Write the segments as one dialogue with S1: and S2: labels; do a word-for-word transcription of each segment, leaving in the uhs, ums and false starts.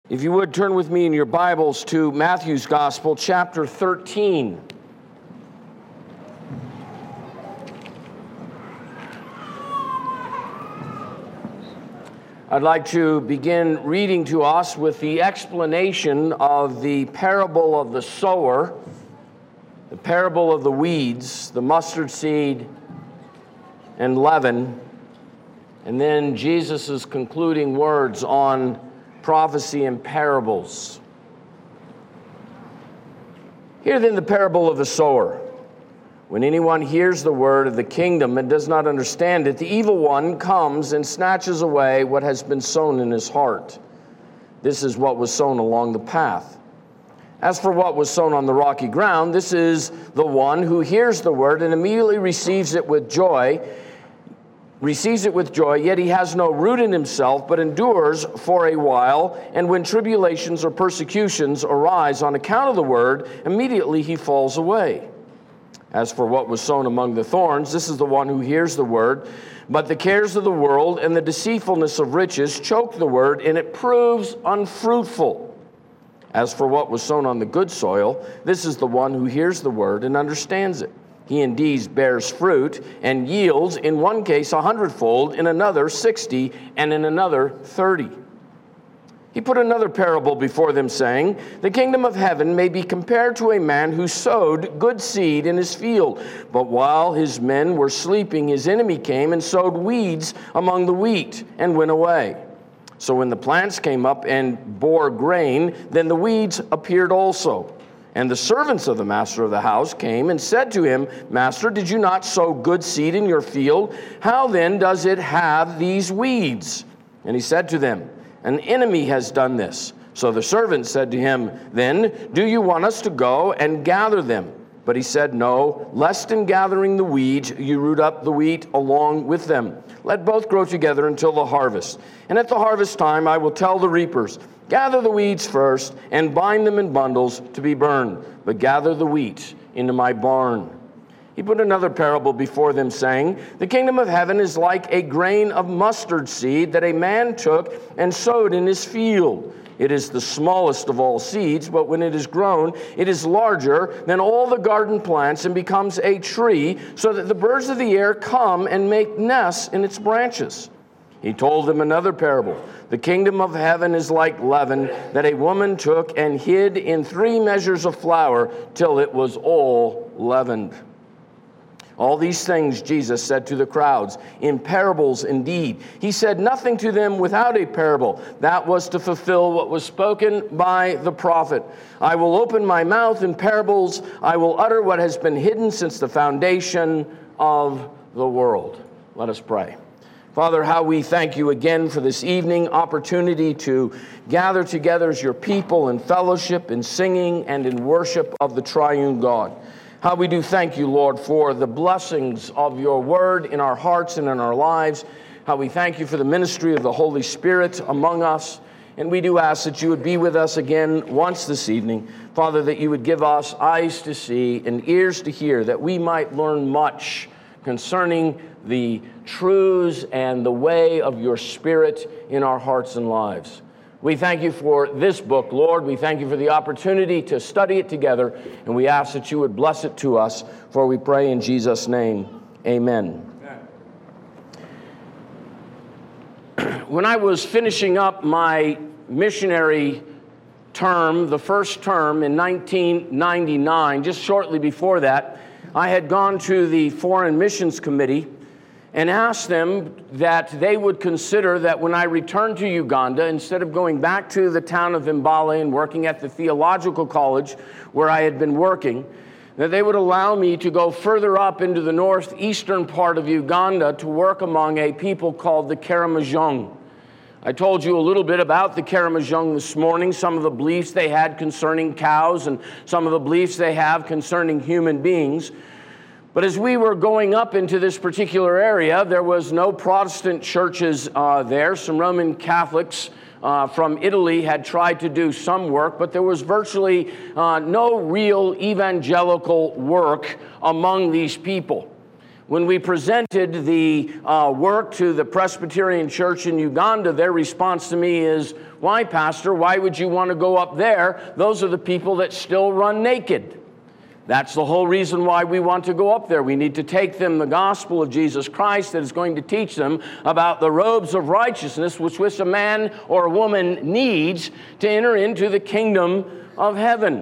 S1: If you would, turn with me in your Bibles to Matthew's Gospel, chapter thirteen. I'd like to begin reading to us with the explanation of the parable of the sower, the parable of the weeds, the mustard seed, and leaven, and then Jesus' concluding words on prophecy and parables. Hear then the parable of the sower. When anyone hears the word of the kingdom and does not understand it, the evil one comes and snatches away what has been sown in his heart. This is what was sown along the path. As for what was sown on the rocky ground, this is the one who hears the word and immediately receives it with joy, receives it with joy, yet he has no root in himself, but endures for a while. And when tribulations or persecutions arise on account of the word, immediately he falls away. As for what was sown among the thorns, this is the one who hears the word, but the cares of the world and the deceitfulness of riches choke the word, and it proves unfruitful. As for what was sown on the good soil, this is the one who hears the word and understands it. He indeed bears fruit and yields, in one case a hundredfold, in another sixty, and in another thirty. He put another parable before them, saying, the kingdom of heaven may be compared to a man who sowed good seed in his field. But while his men were sleeping, his enemy came and sowed weeds among the wheat and went away. So when the plants came up and bore grain, then the weeds appeared also. And the servants of the master of the house came and said to him, Master, did you not sow good seed in your field? How then does it have these weeds? And he said to them, An enemy has done this. So the servants said to him, Then do you want us to go and gather them? But he said, No, lest in gathering the weeds you root up the wheat along with them. Let both grow together until the harvest. And at the harvest time I will tell the reapers, Gather the weeds first, and bind them in bundles to be burned, but gather the wheat into my barn. He put another parable before them, saying, The kingdom of heaven is like a grain of mustard seed that a man took and sowed in his field. It is the smallest of all seeds, but when it is grown, it is larger than all the garden plants and becomes a tree, so that the birds of the air come and make nests in its branches. He told them another parable. The kingdom of heaven is like leaven that a woman took and hid in three measures of flour till it was all leavened. All these things Jesus said to the crowds, in parables indeed. He said nothing to them without a parable. That was to fulfill what was spoken by the prophet. I will open my mouth in parables. I will utter what has been hidden since the foundation of the world. Let us pray. Father, how we thank you again for this evening opportunity to gather together as your people in fellowship, in singing, and in worship of the triune God. How we do thank you, Lord, for the blessings of your word in our hearts and in our lives. How we thank you for the ministry of the Holy Spirit among us. And we do ask that you would be with us again once this evening. Father, that you would give us eyes to see and ears to hear, that we might learn much concerning the truths and the way of your Spirit in our hearts and lives. We thank you for this book, Lord. We thank you for the opportunity to study it together, and we ask that you would bless it to us, for we pray in Jesus' name, amen. Amen. When I was finishing up my missionary term, the first term in nineteen ninety-nine, just shortly before that, I had gone to the Foreign Missions Committee and asked them that they would consider that when I returned to Uganda, instead of going back to the town of Mbale and working at the theological college where I had been working, that they would allow me to go further up into the northeastern part of Uganda to work among a people called the Karamojong. I told you a little bit about the Karamojong this morning, some of the beliefs they had concerning cows and some of the beliefs they have concerning human beings. But as we were going up into this particular area, there was no Protestant churches uh, there. Some Roman Catholics uh, from Italy had tried to do some work, but there was virtually uh, no real evangelical work among these people. When we presented the uh, work to the Presbyterian Church in Uganda, their response to me is, why, Pastor? Why would you want to go up there? Those are the people that still run naked. That's the whole reason why we want to go up there. We need to take them the gospel of Jesus Christ that is going to teach them about the robes of righteousness which, which a man or a woman needs to enter into the kingdom of heaven.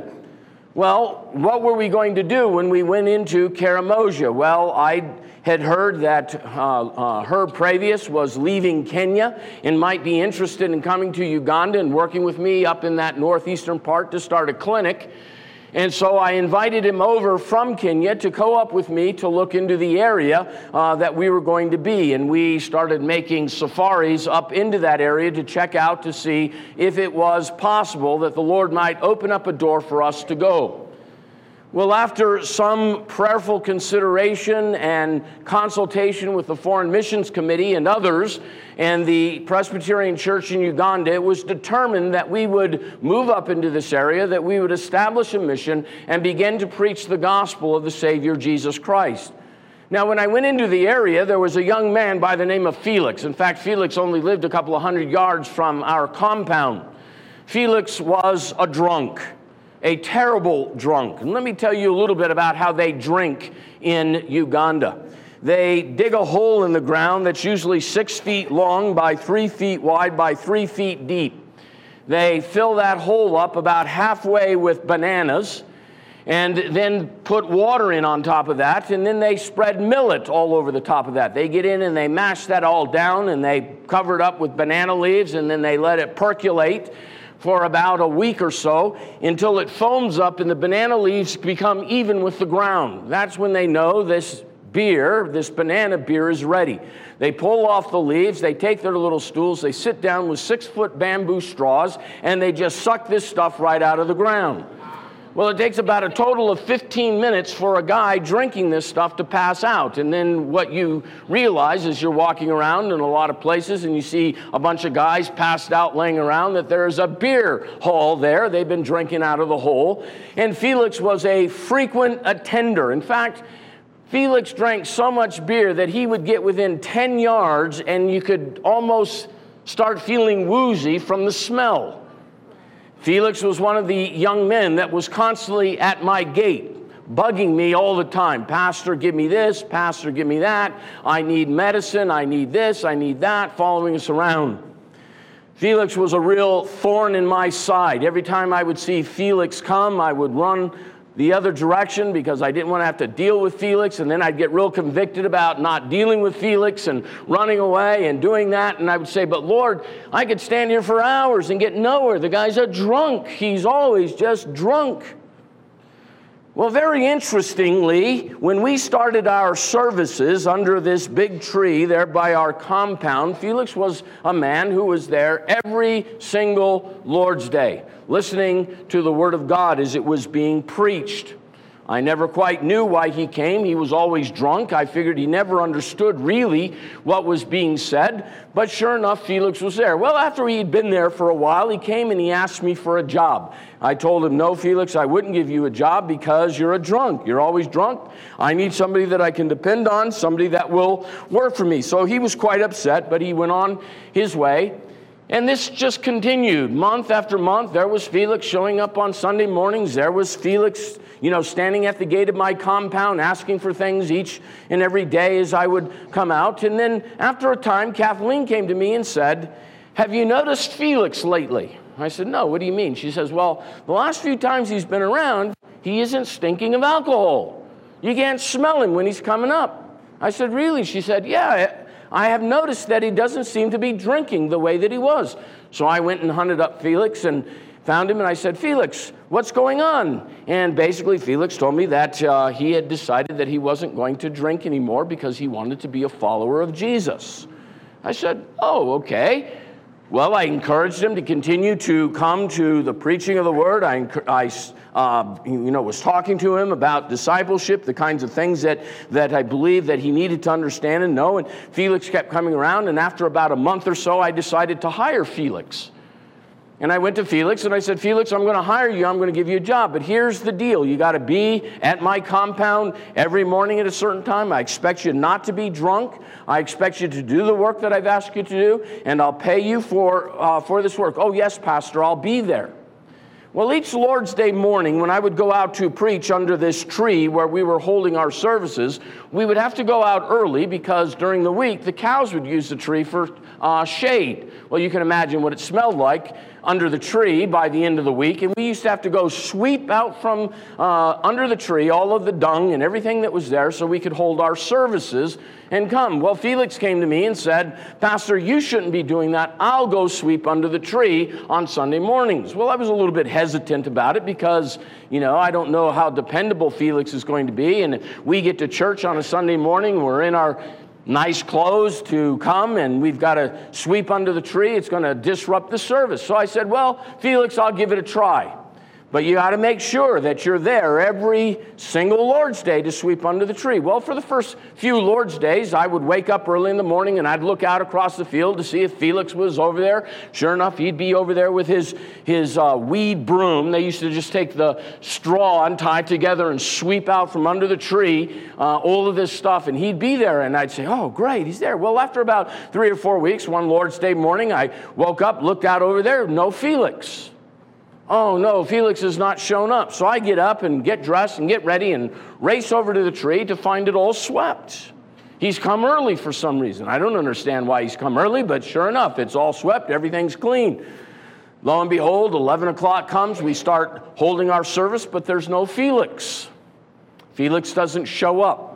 S1: Well, what were we going to do when we went into Karamoja? Well, I had heard that uh, uh, Herb Pravius was leaving Kenya and might be interested in coming to Uganda and working with me up in that northeastern part to start a clinic. And so I invited him over from Kenya to go up with me to look into the area uh, that we were going to be. And we started making safaris up into that area to check out to see if it was possible that the Lord might open up a door for us to go. Well, after some prayerful consideration and consultation with the Foreign Missions Committee and others and the Presbyterian Church in Uganda, it was determined that we would move up into this area, that we would establish a mission and begin to preach the gospel of the Savior Jesus Christ. Now, when I went into the area, there was a young man by the name of Felix. In fact, Felix only lived a couple of hundred yards from our compound. Felix was a drunk. A terrible drunk. And let me tell you a little bit about how they drink in Uganda. They dig a hole in the ground that's usually six feet long by three feet wide by three feet deep. They fill that hole up about halfway with bananas and then put water in on top of that, and then they spread millet all over the top of that. They get in and they mash that all down and they cover it up with banana leaves, and then they let it percolate for about a week or so until it foams up and the banana leaves become even with the ground. That's when they know this beer, this banana beer, is ready. They pull off the leaves, they take their little stools, they sit down with six-foot bamboo straws, and they just suck this stuff right out of the ground. Well, it takes about a total of fifteen minutes for a guy drinking this stuff to pass out. And then what you realize as you're walking around in a lot of places and you see a bunch of guys passed out laying around, that there's a beer hall there. They've been drinking out of the hole. And Felix was a frequent attender. In fact, Felix drank so much beer that he would get within ten yards and you could almost start feeling woozy from the smell. Felix was one of the young men that was constantly at my gate, bugging me all the time. Pastor, give me this. Pastor, give me that. I need medicine. I need this. I need that, following us around. Felix was a real thorn in my side. Every time I would see Felix come, I would run the other direction because I didn't want to have to deal with Felix, and then I'd get real convicted about not dealing with Felix and running away and doing that, and I would say, but Lord, I could stand here for hours and get nowhere. The guy's a drunk. He's always just drunk. Well, very interestingly, when we started our services under this big tree there by our compound, Felix was a man who was there every single Lord's Day, listening to the Word of God as it was being preached. I never quite knew why he came. He was always drunk. I figured he never understood really what was being said. But sure enough, Felix was there. Well, after he'd been there for a while, he came and he asked me for a job. I told him, no, Felix, I wouldn't give you a job because you're a drunk. You're always drunk. I need somebody that I can depend on, somebody that will work for me. So he was quite upset, but he went on his way. And this just continued month after month. There was Felix showing up on Sunday mornings. There was Felix, you know, standing at the gate of my compound asking for things each and every day as I would come out. And then after a time, Kathleen came to me and said, have you noticed Felix lately? I said, no, what do you mean? She says, well, the last few times he's been around, he isn't stinking of alcohol. You can't smell him when he's coming up. I said, really? She said, yeah, I have noticed that he doesn't seem to be drinking the way that he was. So I went and hunted up Felix and found him, and I said, Felix, what's going on? And basically Felix told me that uh, he had decided that he wasn't going to drink anymore because he wanted to be a follower of Jesus. I said, oh, okay. Well, I encouraged him to continue to come to the preaching of the Word. I, I uh, you know, was talking to him about discipleship, the kinds of things that, that I believed that he needed to understand and know. And Felix kept coming around, and after about a month or so, I decided to hire Felix. And I went to Felix and I said, Felix, I'm going to hire you. I'm going to give you a job. But here's the deal. You got to be at my compound every morning at a certain time. I expect you not to be drunk. I expect you to do the work that I've asked you to do. And I'll pay you for, uh, for this work. Oh, yes, Pastor, I'll be there. Well, each Lord's Day morning, when I would go out to preach under this tree where we were holding our services, we would have to go out early because during the week, the cows would use the tree for uh, shade. Well, you can imagine what it smelled like under the tree by the end of the week. And we used to have to go sweep out from uh, under the tree all of the dung and everything that was there so we could hold our services and come. Well, Felix came to me and said, Pastor, you shouldn't be doing that. I'll go sweep under the tree on Sunday mornings. Well, I was a little bit hesitant about it because, you know, I don't know how dependable Felix is going to be. And we get to church on a Sunday morning, we're in our nice clothes to come, and we've got to sweep under the tree. It's going to disrupt the service. So I said, well, Felix, I'll give it a try. But you got to make sure that you're there every single Lord's Day to sweep under the tree. Well, for the first few Lord's Days, I would wake up early in the morning and I'd look out across the field to see if Felix was over there. Sure enough, he'd be over there with his, his uh, weed broom. They used to just take the straw and tie it together and sweep out from under the tree uh, all of this stuff. And he'd be there, and I'd say, oh, great, he's there. Well, after about three or four weeks, one Lord's Day morning, I woke up, looked out over there, no Felix. Oh, no, Felix has not shown up. So I get up and get dressed and get ready and race over to the tree to find it all swept. He's come early for some reason. I don't understand why he's come early, but sure enough, it's all swept. Everything's clean. Lo and behold, eleven o'clock comes. We start holding our service, but there's no Felix. Felix doesn't show up.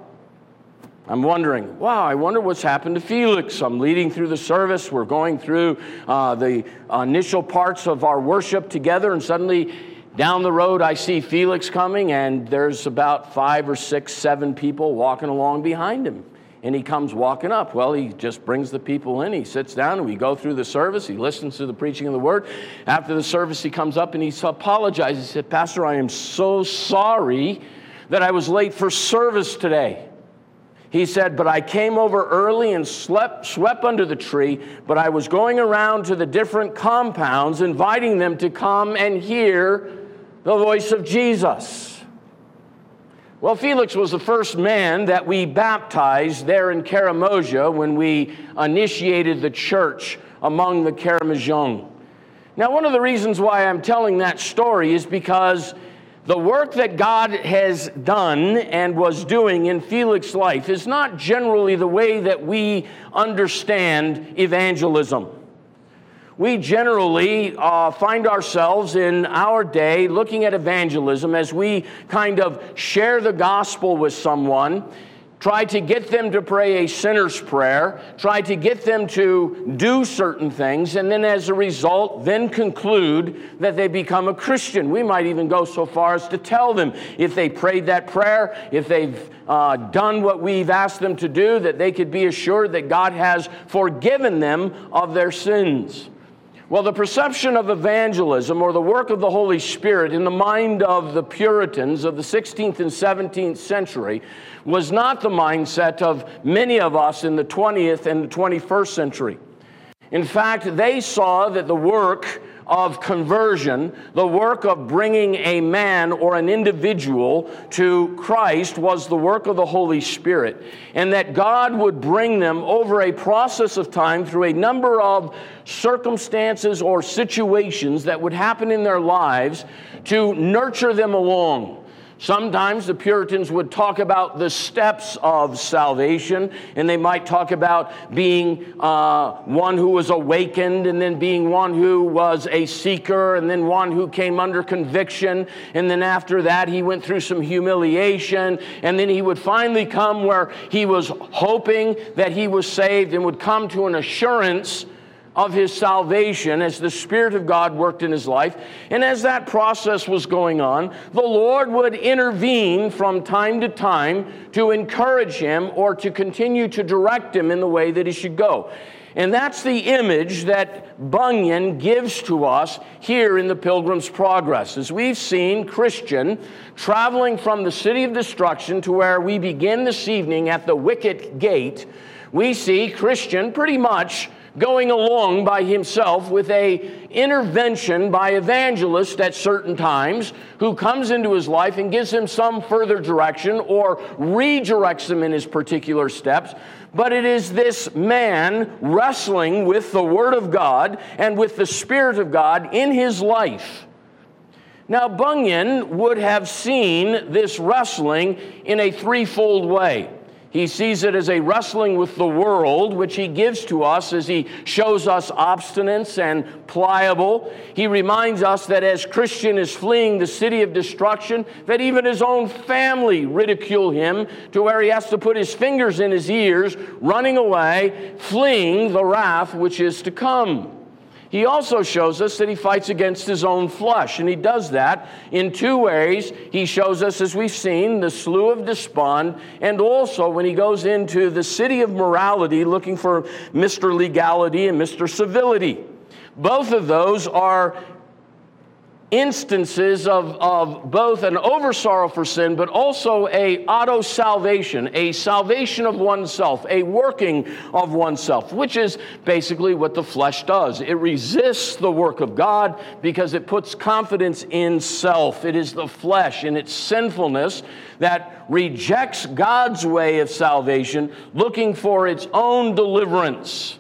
S1: I'm wondering, wow, I wonder what's happened to Felix. I'm leading through the service. We're going through uh, the initial parts of our worship together, and suddenly down the road I see Felix coming, and there's about five or six, seven people walking along behind him. And he comes walking up. Well, he just brings the people in. He sits down, and we go through the service. He listens to the preaching of the word. After the service, he comes up and he apologizes. He said, Pastor, I am so sorry that I was late for service today. He said, but I came over early and slept, swept under the tree, but I was going around to the different compounds, inviting them to come and hear the voice of Jesus. Well, Felix was the first man that we baptized there in Karamoja when we initiated the church among the Karamojong. Now, one of the reasons why I'm telling that story is because the work that God has done and was doing in Felix's life is not generally the way that we understand evangelism. We generally uh, find ourselves in our day looking at evangelism as we kind of share the gospel with someone, try to get them to pray a sinner's prayer, try to get them to do certain things, and then as a result, then conclude that they become a Christian. We might even go so far as to tell them if they prayed that prayer, if they've uh, done what we've asked them to do, that they could be assured that God has forgiven them of their sins. Well, the perception of evangelism, or the work of the Holy Spirit in the mind of the Puritans of the sixteenth and seventeenth century, was not the mindset of many of us in the twentieth and the twenty-first century. In fact, they saw that the work of conversion, the work of bringing a man or an individual to Christ, was the work of the Holy Spirit, and that God would bring them over a process of time through a number of circumstances or situations that would happen in their lives to nurture them along. Sometimes the Puritans would talk about the steps of salvation, and they might talk about being uh, one who was awakened, and then being one who was a seeker, and then one who came under conviction, and then after that he went through some humiliation, and then he would finally come where he was hoping that he was saved and would come to an assurance of his salvation as the Spirit of God worked in his life. And as that process was going on, the Lord would intervene from time to time to encourage him or to continue to direct him in the way that he should go. And that's the image that Bunyan gives to us here in the Pilgrim's Progress. As we've seen Christian traveling from the city of destruction to where we begin this evening at the wicket gate, we see Christian pretty much going along by himself with a intervention by evangelist at certain times who comes into his life and gives him some further direction or redirects him in his particular steps. But it is this man wrestling with the Word of God and with the Spirit of God in his life. Now, Bunyan would have seen this wrestling in a threefold way. He sees it as a wrestling with the world, which he gives to us as he shows us obstinance and pliable. He reminds us that as Christian is fleeing the city of destruction, that even his own family ridicule him to where he has to put his fingers in his ears, running away, fleeing the wrath which is to come. He also shows us that he fights against his own flesh, and he does that in two ways. He shows us, as we've seen, the slough of despond, and also when he goes into the city of morality looking for Mister Legality and Mister Civility. Both of those are instances of, of both an over-sorrow for sin, but also a auto-salvation, a salvation of oneself, a working of oneself, which is basically what the flesh does. It resists the work of God because it puts confidence in self. It is the flesh in its sinfulness that rejects God's way of salvation, looking for its own deliverance.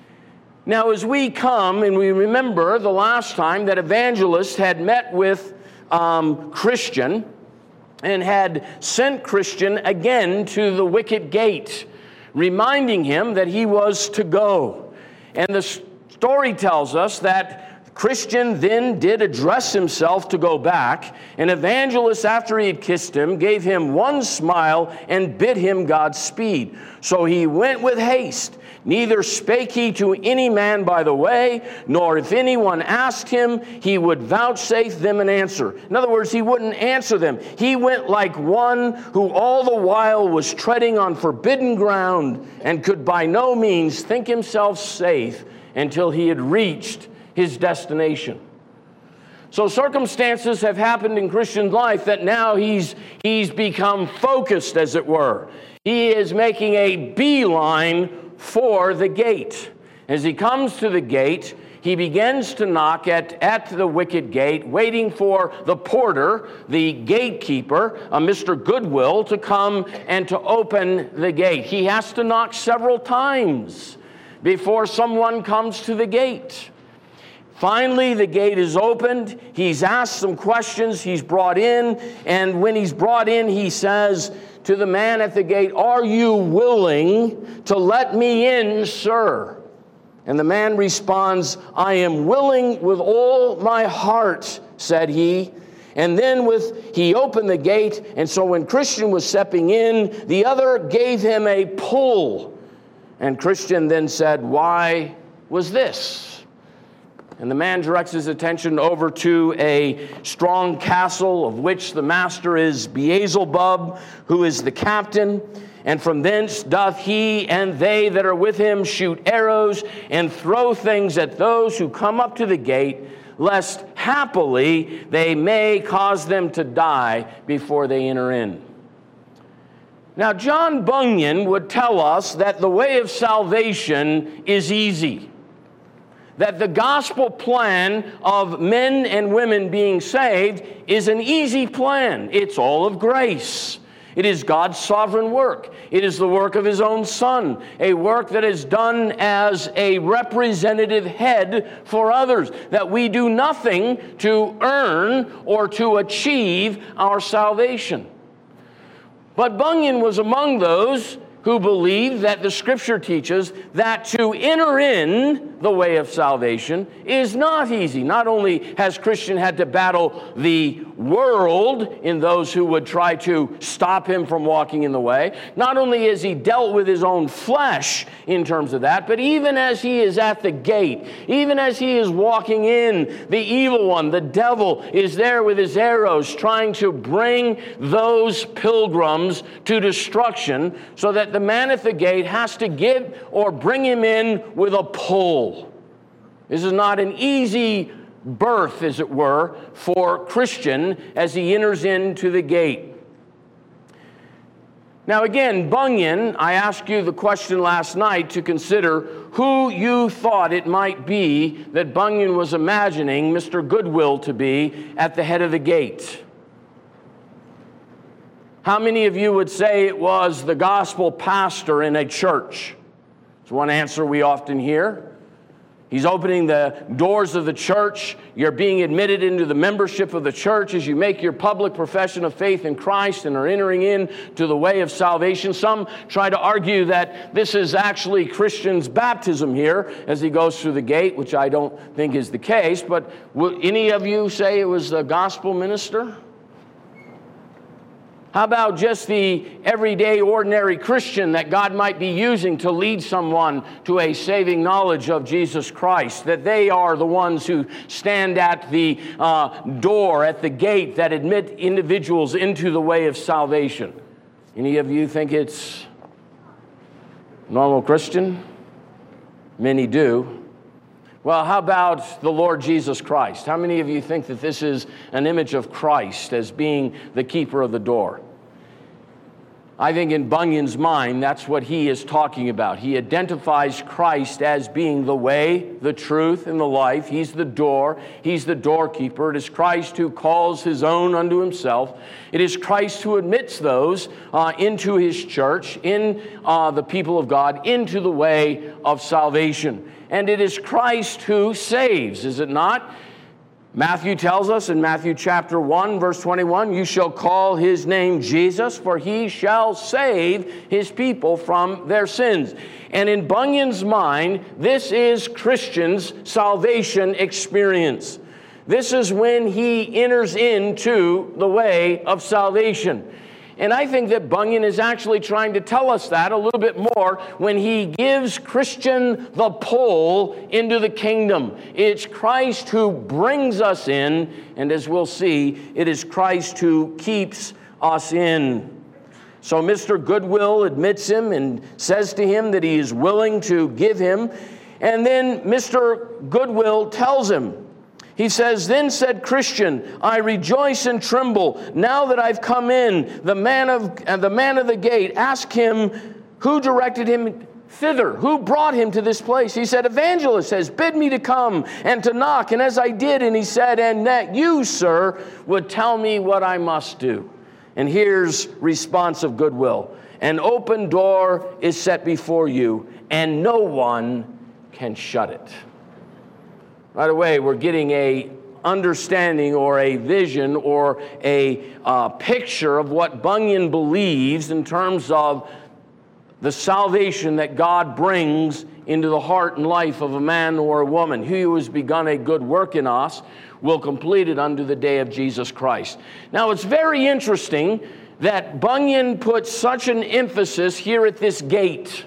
S1: Now, as we come and we remember the last time that evangelist had met with um, Christian and had sent Christian again to the wicket gate, reminding him that he was to go. And the story tells us that Christian then did address himself to go back, and evangelist, after he had kissed him, gave him one smile and bid him Godspeed. So he went with haste. Neither spake he to any man by the way, nor if anyone asked him, he would vouchsafe them an answer. In other words, he wouldn't answer them. He went like one who all the while was treading on forbidden ground and could by no means think himself safe until he had reached his destination. So circumstances have happened in Christian life that now he's, he's become focused, as it were. He is making a beeline for the gate. As he comes to the gate, he begins to knock at, at the wicket gate, waiting for the porter, the gatekeeper, a Mister Goodwill, to come and to open the gate. He has to knock several times before someone comes to the gate. Finally, the gate is opened. He's asked some questions. He's brought in. And when he's brought in, he says to the man at the gate, "Are you willing to let me in, sir?" And the man responds, "I am willing with all my heart," said he. And then with he opened the gate, and so when Christian was stepping in, the other gave him a pull. And Christian then said, "Why was this?" And the man directs his attention over to a strong castle of which the master is Beelzebub, who is the captain. And from thence doth he and they that are with him shoot arrows and throw things at those who come up to the gate, lest happily they may cause them to die before they enter in. Now, John Bunyan would tell us that the way of salvation is easy. That the gospel plan of men and women being saved is an easy plan. It's all of grace. It is God's sovereign work. It is the work of His own Son, a work that is done as a representative head for others, that we do nothing to earn or to achieve our salvation. But Bunyan was among those who believe that the Scripture teaches that to enter in the way of salvation is not easy. Not only has Christian had to battle the world in those who would try to stop him from walking in the way, not only has he dealt with his own flesh in terms of that, but even as he is at the gate, even as he is walking in, the evil one, the devil, is there with his arrows trying to bring those pilgrims to destruction, so that the man at the gate has to give or bring him in with a pull. This is not an easy birth, as it were, for Christian as he enters into the gate. Now again, Bunyan, I asked you the question last night to consider who you thought it might be that Bunyan was imagining Mister Goodwill to be at the head of the gate. How many of you would say it was the gospel pastor in a church? It's one answer we often hear. He's opening the doors of the church. You're being admitted into the membership of the church as you make your public profession of faith in Christ and are entering into the way of salvation. Some try to argue that this is actually Christian's baptism here as he goes through the gate, which I don't think is the case. But will any of you say it was the gospel minister? How about just the everyday, ordinary Christian that God might be using to lead someone to a saving knowledge of Jesus Christ? That they are the ones who stand at the uh, door, at the gate that admit individuals into the way of salvation. Any of you think it's normal Christian? Many do. Well, how about the Lord Jesus Christ? How many of you think that this is an image of Christ as being the keeper of the door? I think in Bunyan's mind, that's what he is talking about. He identifies Christ as being the way, the truth, and the life. He's the door. He's the doorkeeper. It is Christ who calls his own unto himself. It is Christ who admits those uh, into his church, in uh, the people of God, into the way of salvation. And it is Christ who saves, is it not? Matthew tells us in Matthew chapter one, verse twenty-one, you shall call his name Jesus, for he shall save his people from their sins. And in Bunyan's mind, this is Christian's salvation experience. This is when he enters into the way of salvation. And I think that Bunyan is actually trying to tell us that a little bit more when he gives Christian the pull into the kingdom. It's Christ who brings us in, and as we'll see, it is Christ who keeps us in. So Mister Goodwill admits him and says to him that he is willing to give him. And then Mister Goodwill tells him, he says, then said Christian, I rejoice and tremble now that I've come in. The man of uh, the man of the gate, ask him who directed him thither, who brought him to this place. He said, evangelist has bid me to come and to knock. And as I did, and he said, and that you, sir, would tell me what I must do. And here's response of Goodwill. An open door is set before you, and no one can shut it. Right away, we're getting a understanding or a vision or a uh, picture of what Bunyan believes in terms of the salvation that God brings into the heart and life of a man or a woman. He who has begun a good work in us will complete it unto the day of Jesus Christ. Now, it's very interesting that Bunyan puts such an emphasis here at this gate.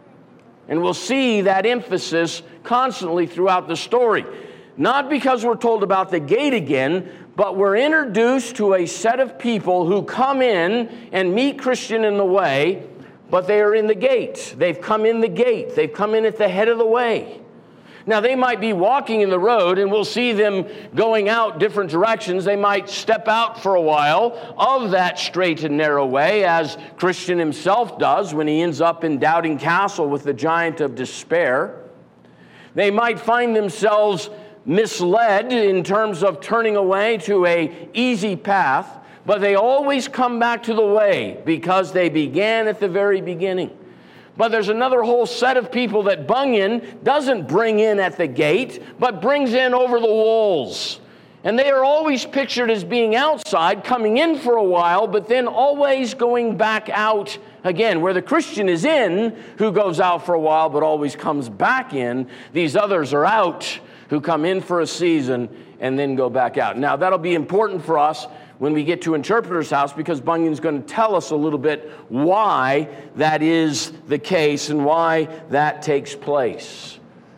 S1: And we'll see that emphasis constantly throughout the story. Not because we're told about the gate again, but we're introduced to a set of people who come in and meet Christian in the way, but they are in the gate. They've come in the gate. They've come in at the head of the way. Now, they might be walking in the road, and we'll see them going out different directions. They might step out for a while of that straight and narrow way, as Christian himself does when he ends up in Doubting Castle with the giant of despair. They might find themselves misled in terms of turning away to an easy path, but they always come back to the way because they began at the very beginning. But there's another whole set of people that Bunyan doesn't bring in at the gate, but brings in over the walls. And they are always pictured as being outside, coming in for a while, but then always going back out again. Where the Christian is in, who goes out for a while, but always comes back in, these others are out, who come in for a season and then go back out. Now, that'll be important for us when we get to Interpreter's House, because Bunyan's going to tell us a little bit why that is the case and why that takes place.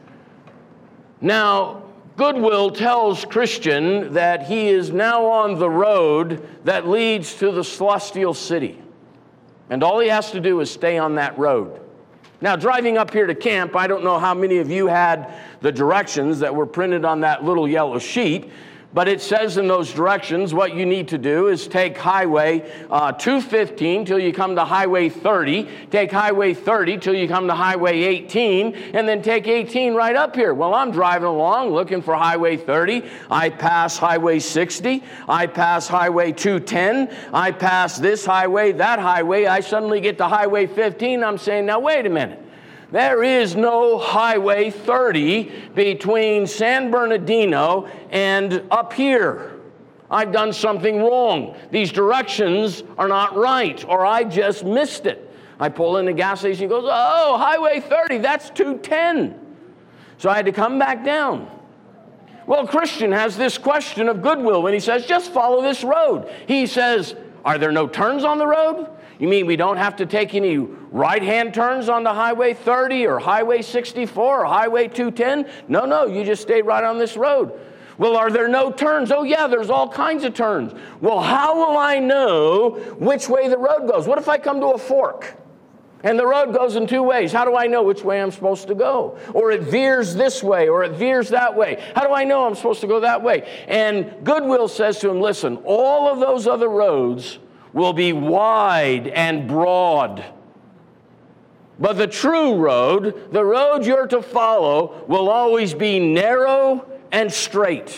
S1: Now, Goodwill tells Christian that he is now on the road that leads to the celestial city. And all he has to do is stay on that road. Now, driving up here to camp, I don't know how many of you had the directions that were printed on that little yellow sheet, But it says in those directions what you need to do is take Highway uh, two fifteen till you come to Highway thirty, take Highway thirty till you come to Highway eighteen, and then take eighteen right up here. Well, I'm driving along looking for Highway thirty. I pass Highway sixty. I pass Highway two ten. I pass this highway, that highway. I suddenly get to Highway fifteen. I'm saying, now wait a minute. There is no Highway thirty between San Bernardino and up here. I've done something wrong. These directions are not right, or I just missed it. I pull in the gas station, he goes, oh, Highway thirty, that's two ten. So I had to come back down. Well, Christian has this question of goodwill when he says, just follow this road. He says, are there no turns on the road? You mean we don't have to take any right-hand turns on the Highway thirty or Highway sixty-four or Highway two ten? No, no, you just stay right on this road. Well, are there no turns? Oh, yeah, there's all kinds of turns. Well, how will I know which way the road goes? What if I come to a fork and the road goes in two ways? How do I know which way I'm supposed to go? Or it veers this way, or it veers that way. How do I know I'm supposed to go that way? And goodwill says to him, listen, all of those other roads will be wide and broad. But the true road, the road you're to follow, will always be narrow and straight.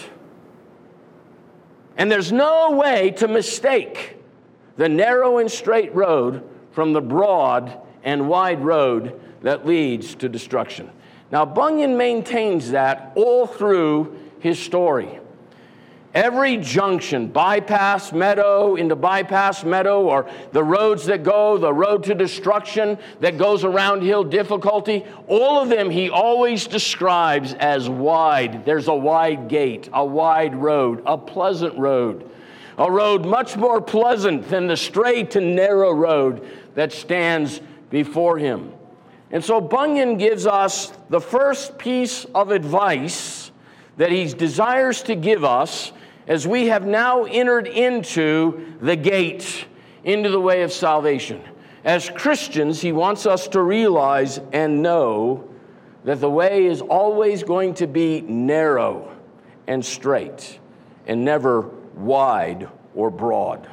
S1: And there's no way to mistake the narrow and straight road from the broad and wide road that leads to destruction. Now, Bunyan maintains that all through his story. Every junction, bypass meadow into bypass meadow, or the roads that go, the road to destruction that goes around hill difficulty, all of them he always describes as wide. There's a wide gate, a wide road, a pleasant road, a road much more pleasant than the straight and narrow road that stands before him. And so Bunyan gives us the first piece of advice that he desires to give us as we have now entered into the gate, into the way of salvation. As Christians, he wants us to realize and know that the way is always going to be narrow and straight and never wide or broad.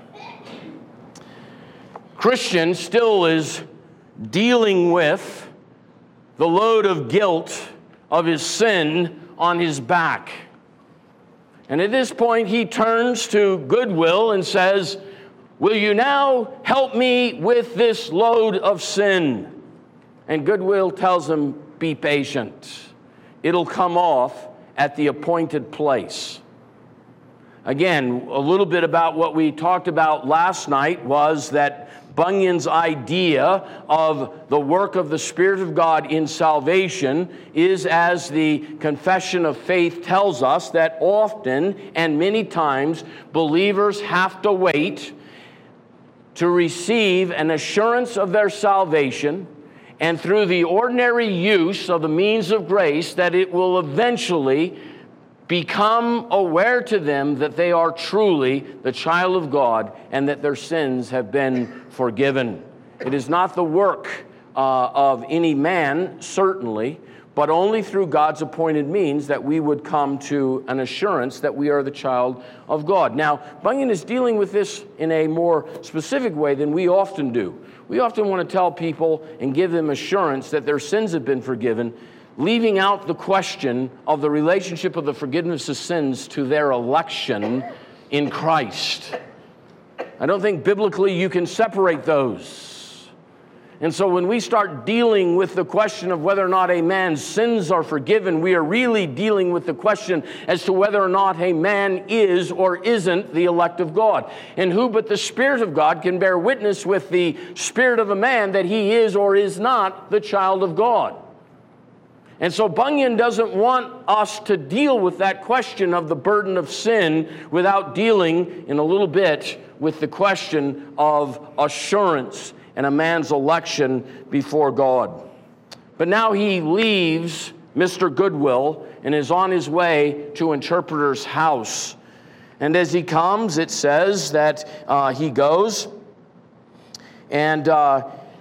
S1: Christian still is dealing with the load of guilt of his sin on his back. And at this point, he turns to goodwill and says, will you now help me with this load of sin? And goodwill tells him, be patient. It'll come off at the appointed place. Again, a little bit about what we talked about last night was that Bunyan's idea of the work of the Spirit of God in salvation is, as the Confession of Faith tells us, that often and many times believers have to wait to receive an assurance of their salvation, and through the ordinary use of the means of grace, that it will eventually become aware to them that they are truly the child of God and that their sins have been forgiven. It is not the work uh, of any man, certainly, but only through God's appointed means that we would come to an assurance that we are the child of God. Now, Bunyan is dealing with this in a more specific way than we often do. We often want to tell people and give them assurance that their sins have been forgiven, leaving out the question of the relationship of the forgiveness of sins to their election in Christ. I don't think biblically you can separate those. And so when we start dealing with the question of whether or not a man's sins are forgiven, we are really dealing with the question as to whether or not a man is or isn't the elect of God. And who but the Spirit of God can bear witness with the spirit of a man that he is or is not the child of God? And so Bunyan doesn't want us to deal with that question of the burden of sin without dealing in a little bit with the question of assurance and a man's election before God. But now he leaves Mister Goodwill and is on his way to Interpreter's house. And as he comes, it says that uh, he goes and uh,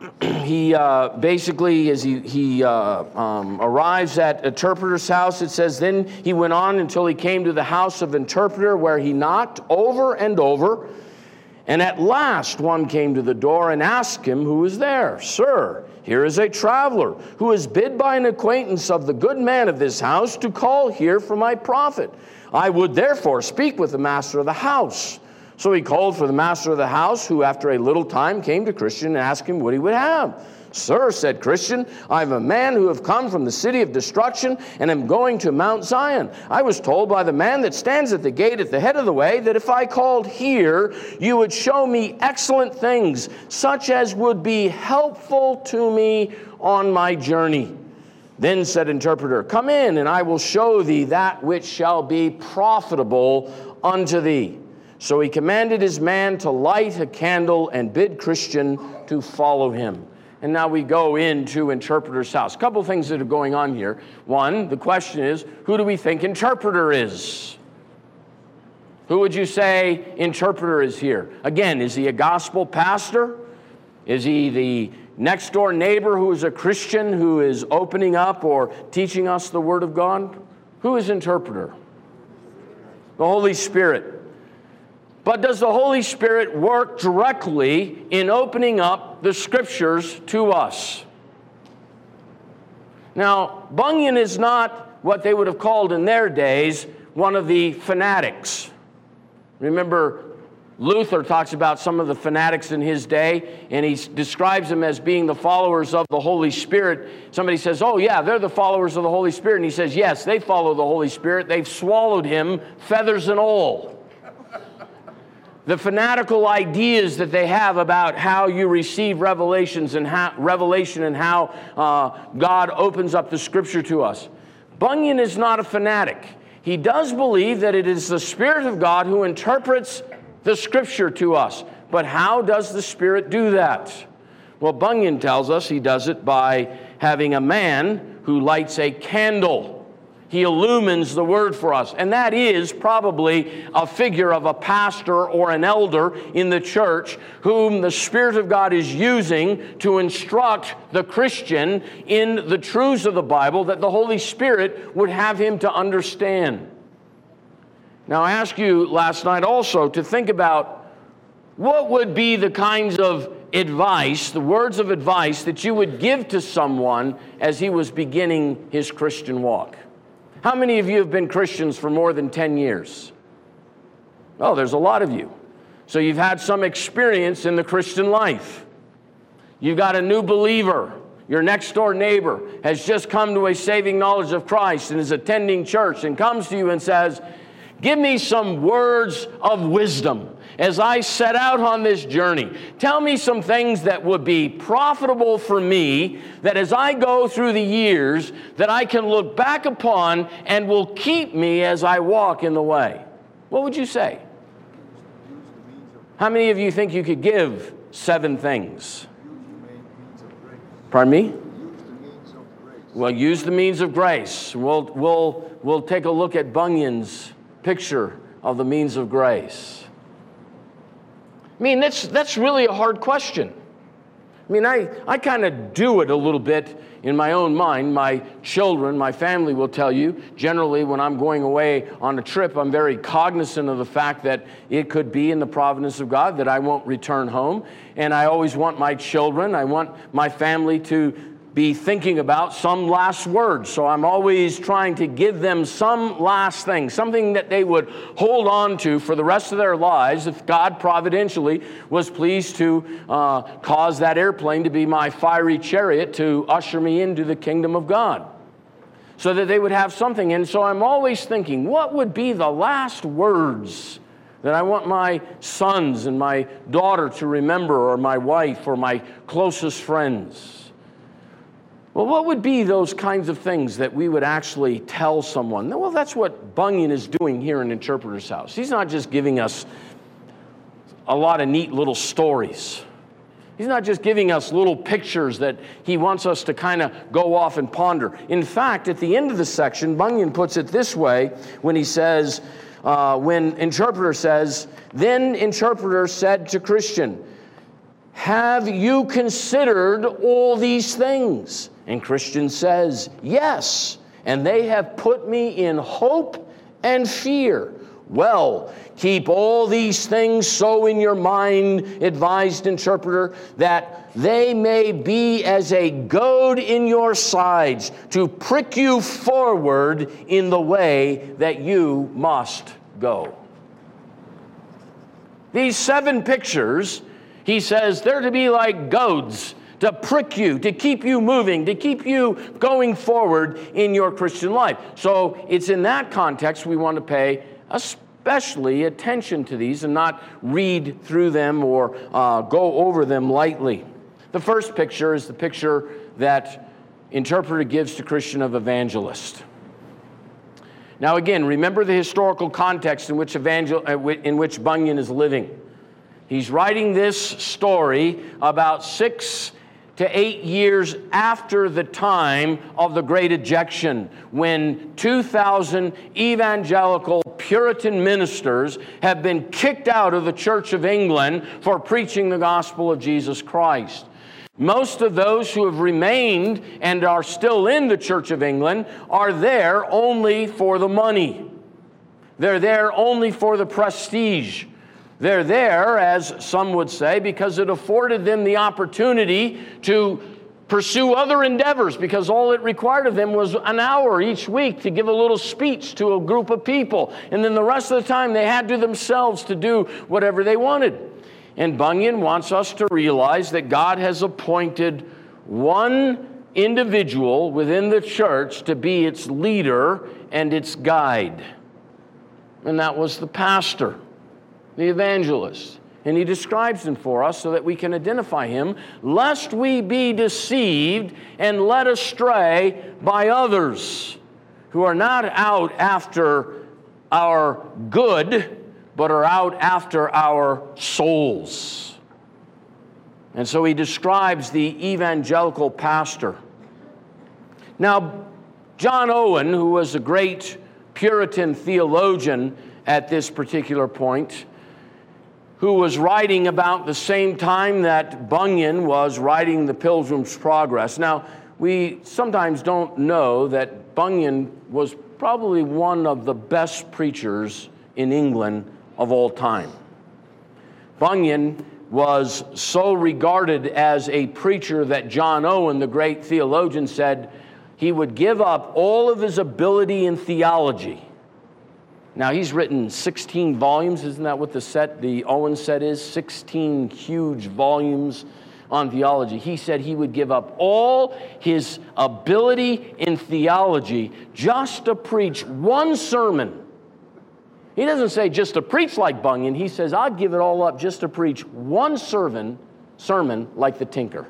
S1: he uh, basically, as he, he uh, um, arrives at interpreter's house, it says, then he went on until he came to the house of interpreter, where he knocked over and over. And at last one came to the door and asked him who was there. Sir, here is a traveler who is bid by an acquaintance of the good man of this house to call here for my profit. I would therefore speak with the master of the house. So he called for the master of the house, who after a little time came to Christian and asked him what he would have. Sir, said Christian, I am a man who have come from the city of destruction and am going to Mount Zion. I was told by the man that stands at the gate at the head of the way that if I called here, you would show me excellent things, such as would be helpful to me on my journey. Then said interpreter, come in, and I will show thee that which shall be profitable unto thee. So he commanded his man to light a candle and bid Christian to follow him. And now we go into interpreter's house. A couple things that are going on here. One, the question is, who do we think interpreter is? Who would you say interpreter is here? Again, is he a gospel pastor? Is he the next door neighbor who is a Christian who is opening up or teaching us the Word of God? Who is interpreter? The Holy Spirit. But does the Holy Spirit work directly in opening up the Scriptures to us? Now, Bunyan is not what they would have called in their days one of the fanatics. Remember, Luther talks about some of the fanatics in his day, and he describes them as being the followers of the Holy Spirit. Somebody says, oh yeah, they're the followers of the Holy Spirit. And he says, yes, they follow the Holy Spirit. They've swallowed him, feathers and all. The fanatical ideas that they have about how you receive revelations and how, revelation and how uh, God opens up the Scripture to us. Bunyan is not a fanatic. He does believe that it is the Spirit of God who interprets the Scripture to us. But how does the Spirit do that? Well, Bunyan tells us he does it by having a man who lights a candle. He illumines the Word for us. And that is probably a figure of a pastor or an elder in the church whom the Spirit of God is using to instruct the Christian in the truths of the Bible that the Holy Spirit would have him to understand. Now, I asked you last night also to think about what would be the kinds of advice, the words of advice that you would give to someone as he was beginning his Christian walk. How many of you have been Christians for more than ten years? Oh, there's a lot of you. So you've had some experience in the Christian life. You've got a new believer. Your next door neighbor has just come to a saving knowledge of Christ and is attending church and comes to you and says, give me some words of wisdom as I set out on this journey. Tell me some things that would be profitable for me, that as I go through the years, that I can look back upon and will keep me as I walk in the way. What would you say? How many of you think you could give seven things? Pardon me? Well, use the means of grace. We'll, we'll, we'll take a look at Bunyan's picture of the means of grace. I mean, that's, that's really a hard question. I mean, I, I kind of do it a little bit in my own mind. My children, my family will tell you, generally when I'm going away on a trip, I'm very cognizant of the fact that it could be in the providence of God that I won't return home. And I always want my children, I want my family to be thinking about some last words. So I'm always trying to give them some last thing, something that they would hold on to for the rest of their lives if God providentially was pleased to uh, cause that airplane to be my fiery chariot to usher me into the kingdom of God, so that they would have something. And so I'm always thinking, what would be the last words that I want my sons and my daughter to remember, or my wife, or my closest friends? Well, what would be those kinds of things that we would actually tell someone? Well, that's what Bunyan is doing here in Interpreter's House. He's not just giving us a lot of neat little stories. He's not just giving us little pictures that he wants us to kind of go off and ponder. In fact, at the end of the section, Bunyan puts it this way when he says, uh, when Interpreter says, then Interpreter said to Christian, have you considered all these things? And Christian says, yes. And they have put me in hope and fear. Well, keep all these things so in your mind, advised interpreter, that they may be as a goad in your sides to prick you forward in the way that you must go. These seven pictures, he says, they're to be like goads to prick you, to keep you moving, to keep you going forward in your Christian life. So it's in that context we want to pay especially attention to these and not read through them or uh, go over them lightly. The first picture is the picture that interpreter gives to Christian of evangelist. Now again, remember the historical context in which, evangel- in which Bunyan is living. He's writing this story about six to eight years after the time of the Great Ejection, when two thousand evangelical Puritan ministers have been kicked out of the Church of England for preaching the gospel of Jesus Christ. Most of those who have remained and are still in the Church of England are there only for the money. They're there only for the prestige. They're there, as some would say, because it afforded them the opportunity to pursue other endeavors, because all it required of them was an hour each week to give a little speech to a group of people. And then the rest of the time they had to themselves to do whatever they wanted. And Bunyan wants us to realize that God has appointed one individual within the church to be its leader and its guide. And that was the pastor, the evangelist. And he describes him for us so that we can identify him, lest we be deceived and led astray by others who are not out after our good, but are out after our souls. And so he describes the evangelical pastor. Now, John Owen, who was a great Puritan theologian at this particular point, who was writing about the same time that Bunyan was writing the Pilgrim's Progress. Now, we sometimes don't know that Bunyan was probably one of the best preachers in England of all time. Bunyan was so regarded as a preacher that John Owen, the great theologian, said he would give up all of his ability in theology. Now, he's written sixteen volumes. Isn't that what the set, the Owen set is? sixteen huge volumes on theology. He said he would give up all his ability in theology just to preach one sermon. He doesn't say just to preach like Bunyan. He says, I'd give it all up just to preach one sermon, sermon like the tinker.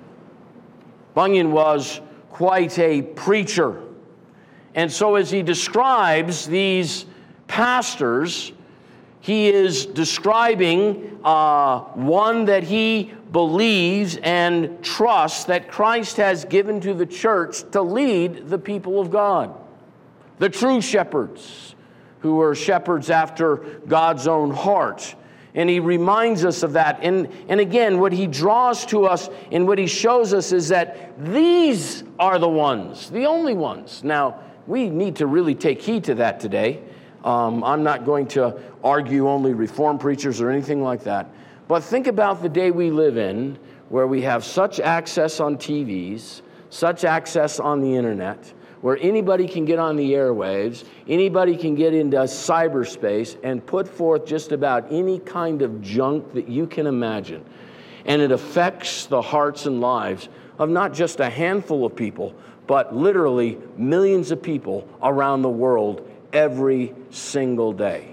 S1: Bunyan was quite a preacher. And so as he describes these pastors, he is describing uh, one that he believes and trusts that Christ has given to the church to lead the people of God. The true shepherds, who are shepherds after God's own heart. And he reminds us of that. And, and again, what he draws to us and what he shows us is that these are the ones, the only ones. Now, we need to really take heed to that today. Um, I'm not going to argue only Reformed preachers or anything like that. But think about the day we live in, where we have such access on T Vs, such access on the internet, where anybody can get on the airwaves, anybody can get into cyberspace and put forth just about any kind of junk that you can imagine. And it affects the hearts and lives of not just a handful of people, but literally millions of people around the world every single day.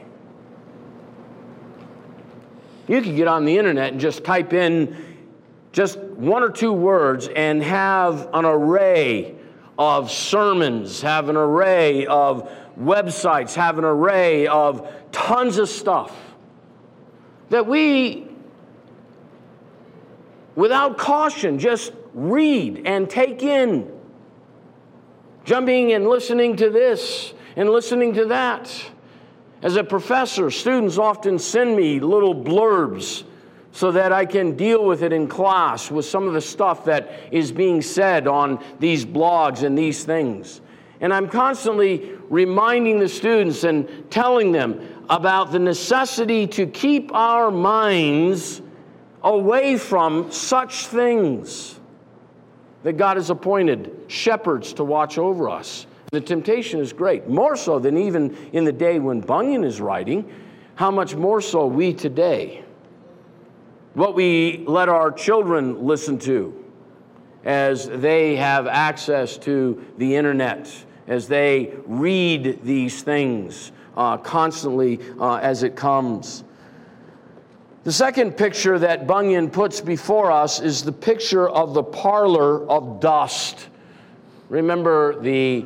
S1: You can get on the internet and just type in just one or two words and have an array of sermons, have an array of websites, have an array of tons of stuff that we, without caution, just read and take in. Jumping and listening to this and listening to that. As a professor, students often send me little blurbs so that I can deal with it in class with some of the stuff that is being said on these blogs and these things. And I'm constantly reminding the students and telling them about the necessity to keep our minds away from such things, that God has appointed shepherds to watch over us. The temptation is great, more so than even in the day when Bunyan is writing. How much more so we today? What we let our children listen to as they have access to the internet, as they read these things uh, constantly uh, as it comes. The second picture that Bunyan puts before us is the picture of the parlor of dust. Remember the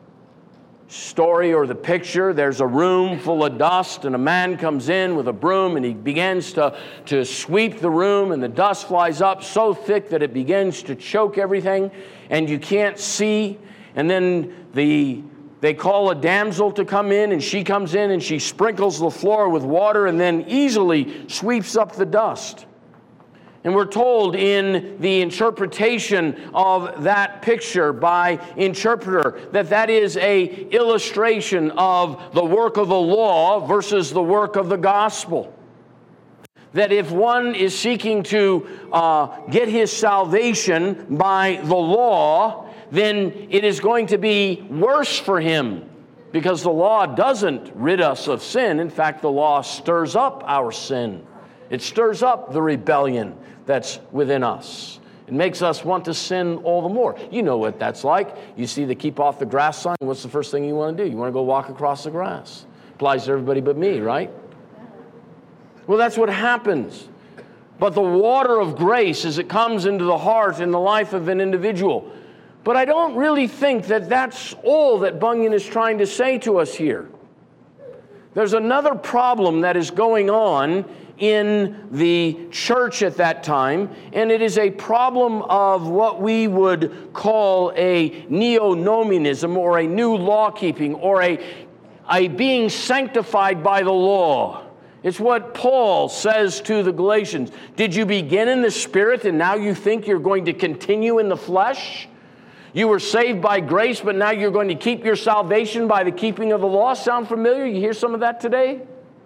S1: story or the picture? There's a room full of dust, and a man comes in with a broom, and he begins to, to sweep the room, and the dust flies up so thick that it begins to choke everything, and you can't see. And then the they call a damsel to come in, and she comes in, and she sprinkles the floor with water, and then easily sweeps up the dust. And we're told in the interpretation of that picture by interpreter that that is a illustration of the work of the law versus the work of the gospel. That if one is seeking to uh, get his salvation by the law, then it is going to be worse for him, because the law doesn't rid us of sin. In fact, the law stirs up our sin. It stirs up the rebellion that's within us. It makes us want to sin all the more. You know what that's like. You see the keep off the grass sign. What's the first thing you want to do? You want to go walk across the grass. Applies to everybody but me, right? Well, that's what happens. But the water of grace, as it comes into the heart and the life of an individual. But I don't really think that that's all that Bunyan is trying to say to us here. There's another problem that is going on in the church at that time, and it is a problem of what we would call a neo-nomianism, or a new law-keeping, or a, a being sanctified by the law. It's what Paul says to the Galatians. Did you begin in the Spirit, and now you think you're going to continue in the flesh? You were saved by grace, but now you're going to keep your salvation by the keeping of the law. Sound familiar? You hear some of that today?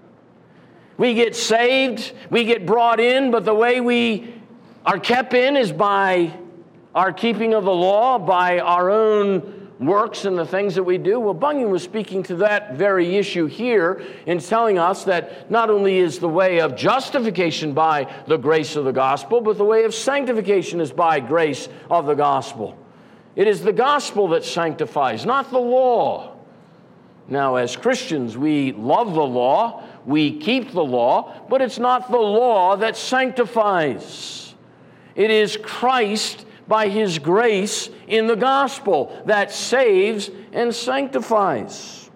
S1: We get saved, we get brought in, but the way we are kept in is by our keeping of the law, by our own works and the things that we do. Well, Bunyan was speaking to that very issue here in telling us that not only is the way of justification by the grace of the gospel, but the way of sanctification is by grace of the gospel. It is the gospel that sanctifies, not the law. Now, as Christians, we love the law, we keep the law, but it's not the law that sanctifies. It is Christ, by His grace in the gospel, that saves and sanctifies.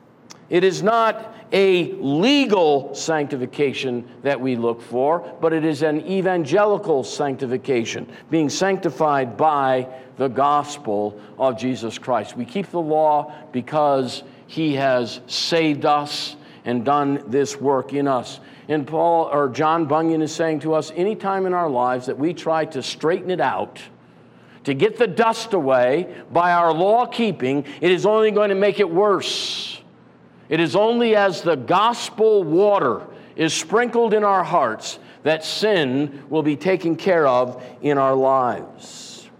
S1: It is not a legal sanctification that we look for, but it is an evangelical sanctification, being sanctified by the gospel of Jesus Christ. We keep the law because He has saved us and done this work in us. And Paul or John Bunyan is saying to us, any time in our lives that we try to straighten it out, to get the dust away by our law keeping, it is only going to make it worse. It is only as the gospel water is sprinkled in our hearts that sin will be taken care of in our lives.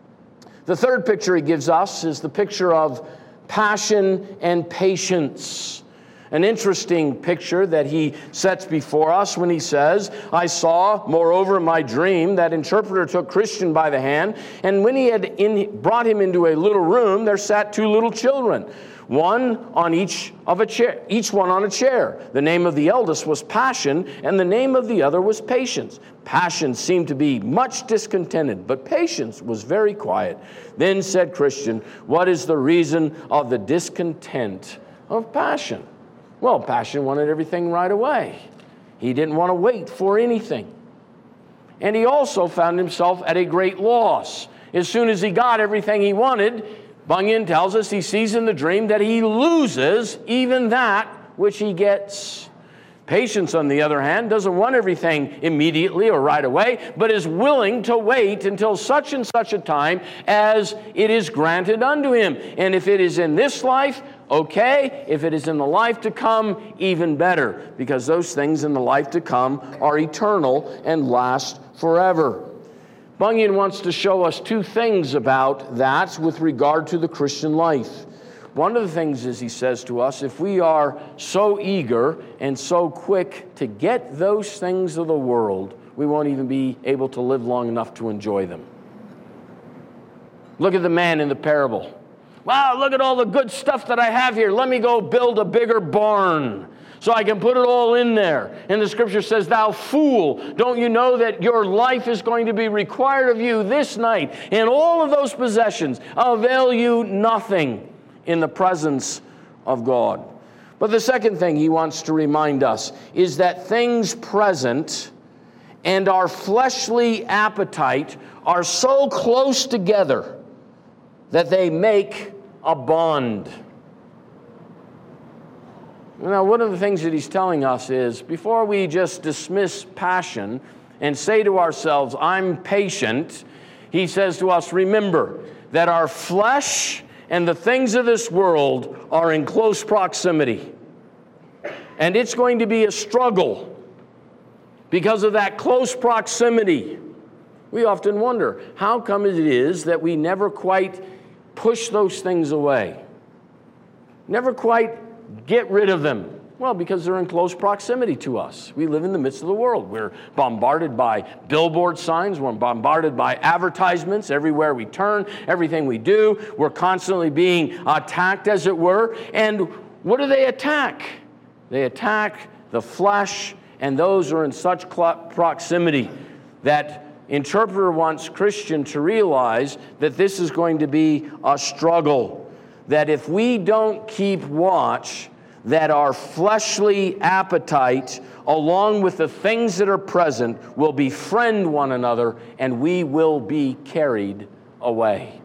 S1: The third picture he gives us is the picture of passion and patience. An interesting picture that he sets before us when he says, I saw, moreover, in my dream, that interpreter took Christian by the hand, and when he had in, brought him into a little room, there sat two little children, one on each of a chair, each one on a chair. The name of the eldest was Passion, and the name of the other was Patience. Passion seemed to be much discontented, but Patience was very quiet. Then said Christian, what is the reason of the discontent of Passion? Well, Passion wanted everything right away. He didn't want to wait for anything. And he also found himself at a great loss. As soon as he got everything he wanted, Bunyan tells us he sees in the dream that he loses even that which he gets. Patience, on the other hand, doesn't want everything immediately or right away, but is willing to wait until such and such a time as it is granted unto him. And if it is in this life, okay. If it is in the life to come, even better, because those things in the life to come are eternal and last forever. Bunyan wants to show us two things about that with regard to the Christian life. One of the things is, he says to us, if we are so eager and so quick to get those things of the world, we won't even be able to live long enough to enjoy them. Look at the man in the parable. Wow, look at all the good stuff that I have here. Let me go build a bigger barn so I can put it all in there. And the scripture says, thou fool, don't you know that your life is going to be required of you this night? And all of those possessions avail you nothing in the presence of God. But the second thing he wants to remind us is that things present and our fleshly appetite are so close together that they make a bond. Now, one of the things that he's telling us is, before we just dismiss passion and say to ourselves, I'm patient, he says to us, remember that our flesh and the things of this world are in close proximity. And it's going to be a struggle because of that close proximity. We often wonder, how come it is that we never quite push those things away? Never quite get rid of them. Well, because they're in close proximity to us. We live in the midst of the world. We're bombarded by billboard signs. We're bombarded by advertisements everywhere we turn, everything we do. We're constantly being attacked, as it were. And what do they attack? They attack the flesh, and those are in such proximity that interpreter wants Christian to realize that this is going to be a struggle. That if we don't keep watch, that our fleshly appetite, along with the things that are present, will befriend one another, and we will be carried away.